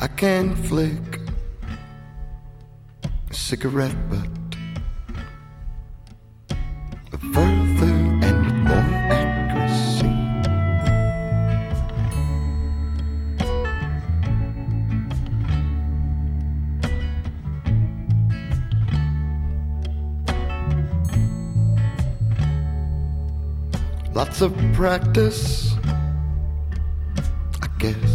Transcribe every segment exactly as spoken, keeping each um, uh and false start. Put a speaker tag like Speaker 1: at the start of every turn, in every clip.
Speaker 1: I can flick a cigarette butt further and with more accuracy. Lots of practice, I guess.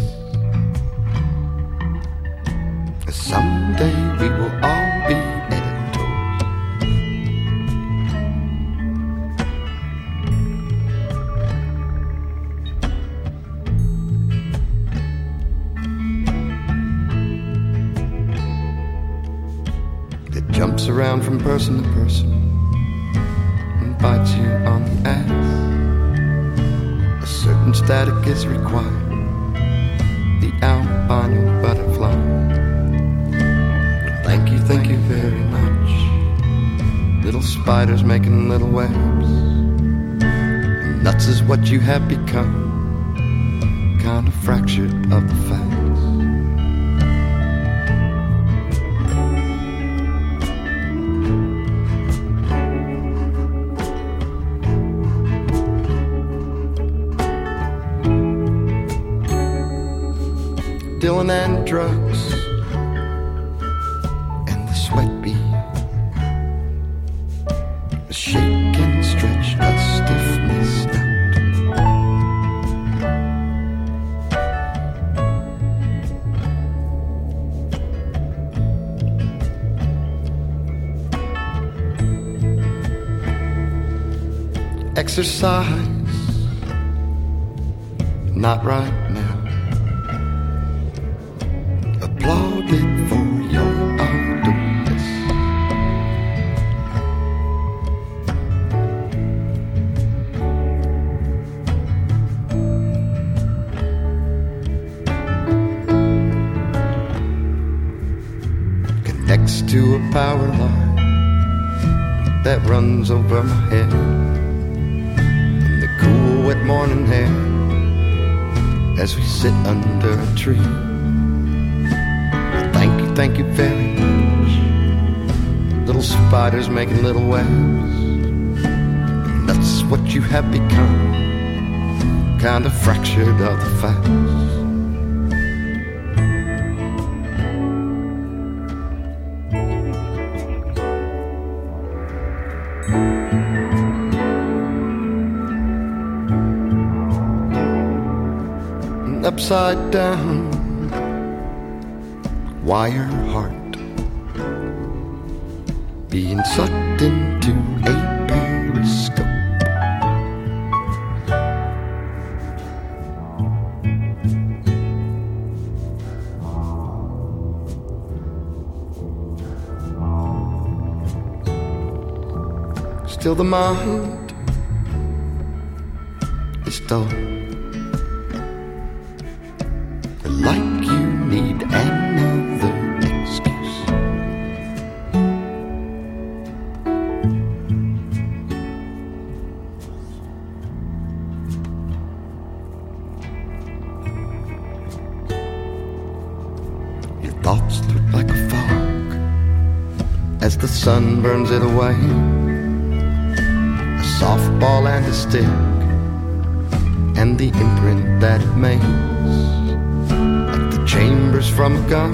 Speaker 1: Someday we will all be editors. It jumps around from person to person and bites you on the ass. A certain static is required, the albino butterfly. Thank you, thank you very much. Little spiders making little webs. Nuts is what you have become, kind of fractured of the facts. Dylan and drugs and the sweat bee, a shake and stretch, a stiffness out. Exercise, not right now. Applauded for your arduous. Connects to a power line that runs over my head in the cool, wet morning air as we sit under a tree. Thank you, thank you very much. Little spiders making little webs. And that's what you have become, kind of fractured of the facts. And upside down wire heart being sucked into a periscope. Still the mind is dull, like you need another excuse. Your thoughts look like a fog as the sun burns it away. A softball and a stick and the imprint that it makes, chambers from a gun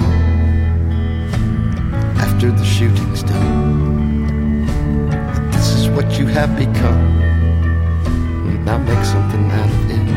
Speaker 1: after the shooting's done. But this is what you have become. Now make something out of it.